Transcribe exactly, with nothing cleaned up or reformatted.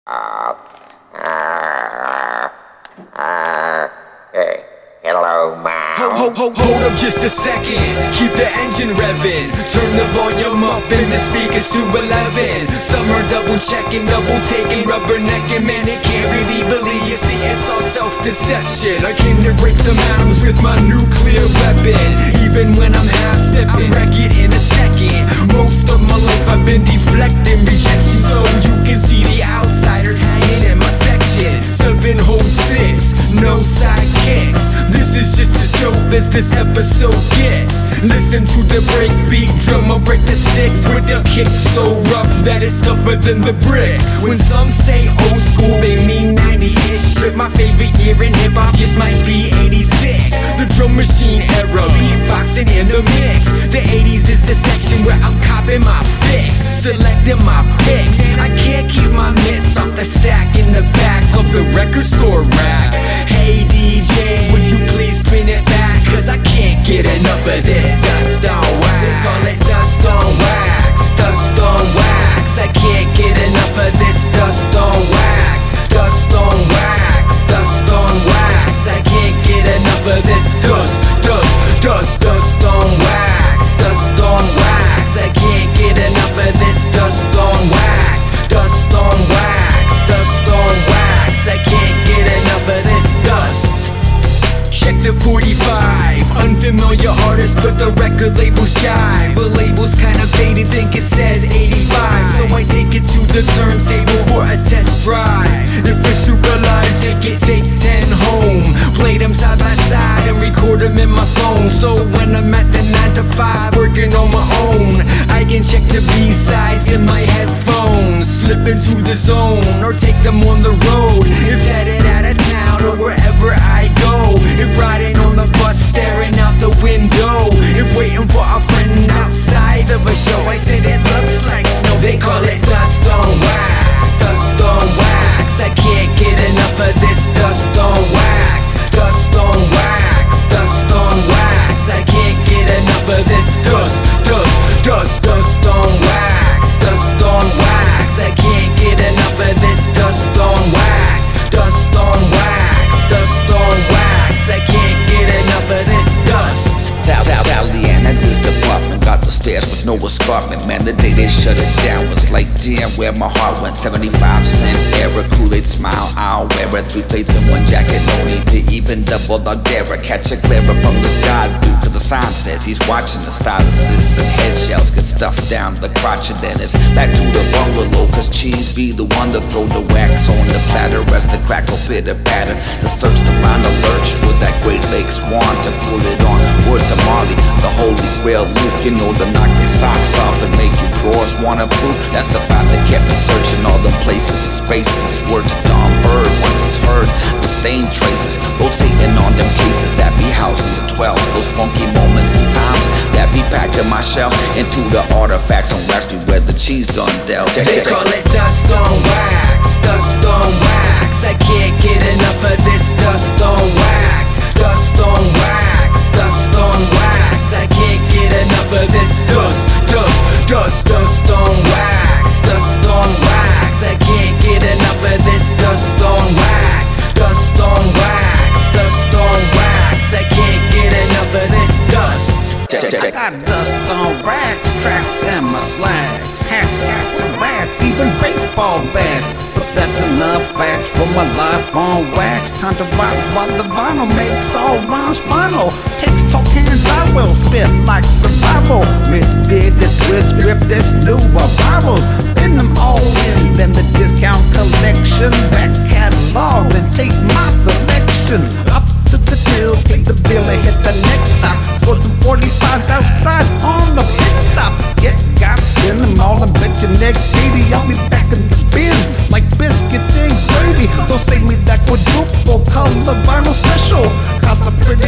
Uh, uh, uh, hey, hello, mom. Ho, ho, ho, hold up just a second. Keep the engine revving. Turn the volume up and the speakers to eleven. Some are double checking, double taking, rubbernecking. Man, they can't really believe you see it's all self-deception. I came to break some atoms with my nuclear weapon. Even when I'm half-stepping, wreck it in a second. Most of my life I've been deflecting rejection, so you can see the outsiders hanging in my section. Seven hold six, no sidekicks. This is just as dope as this episode gets. Listen to the breakbeat drum, I'll break the sticks with the kick so rough that it's tougher than the bricks. When some say old school, they mean ninety-ish. But my favorite year in hip-hop just might be eighty-six. The drum machine era, beatboxing in the mix. The eighties is the section where I'm copping my fix, selecting my picks. I can't keep my mitts off the stack in the back of the record store rack. Hey D J, would you please spin it back? Cause I can't get enough of this dust on wax. They call it dust on wax, dust on wax. I can't get enough of this dust on wax, dust on wax, dust on wax. I can't get enough of this dust, dust, dust, dust on wax, dust on wax. I can't get enough of this dust on wax, dust on wax, dust on wax. I can't get enough of this dust. Check the forty-five, unfamiliar artist, but the record labels jive. The label's kinda faded, think it says eighty-five, so I take it to the turntable for a test drive. If it's super live, take it, take ten home. Play them side by side and record them in my phone. So when I'm at the nine to five, working on my own, I can check the B-sides in my headphones. Slip into the zone, or take them on the road. If headed out of town or wherever I go. If riding on the bus, staring out the window. If waiting for a friend outside of a show, I said it looks like snow. They call it dust on wax, dust on wax. I can't get enough of this dust on wax, dust on wax, dust on wax. I can't get enough of this dust, dust, dust, dust on wax, dust on wax. I can't get enough of this dust on wax, dust on wax, dust on wax. I can't get enough of this dust. Italiana's department got the stairs with no escarpment. Man, the day they shut it down was like, damn, where my heart went. Seventy-five cent era, Kool-Aid smile, I'll wear it. Three plates in one jacket, no need to even double dog dare it. Catch a clearer from the sky, dude, cause the sign says he's watching the styluses and head shells get stuffed down the crotch. And then it's back to the bungalow, cause cheese be the one to throw the wax on the platter as the crackle pitter patter. The search to find a lurch for that Great Lakes swan to pull it on. Word to Molly, the holy grail loop, you know, to knock your socks off and make your drawers wanna poop. That's the vibe that kept me searching all them places and spaces. Word to Don Bird, once it's heard, the stain traces rotating on them cases that be housing the twelves. Those funky moments and times that be packed in my shelf into the artifacts on Raspy where the cheese done dealt. They call it dust on wax, dust on wax. I can't get enough of this dust on wax, dust on wax, dust on wax. I can't get enough of this dust, dust, dust, dust on wax, dust on wax. I can't get enough of this dust on wax, dust on wax, dust on wax. I can't get enough of this dust. I got dust on racks, tracks and my slacks, hats, cats and rats, even baseball bats. But that's enough facts for my life on wax. Time to rock while the vinyl makes all rhymes final. Takes talk hands, I will spit like survival. Rinse beard, this twist, grip, this new arrivals. Pin them all in, then the discount collection. Back catalog, then take my selections. Up to the till, pay the bill and hit the next stop. Scored some forty-fives outside on the pit stop. Yeah, gotta spin them all and bet your next baby I'll be back in the bins like biscuits and gravy. So save me that quadruple color vinyl special. Cost a pretty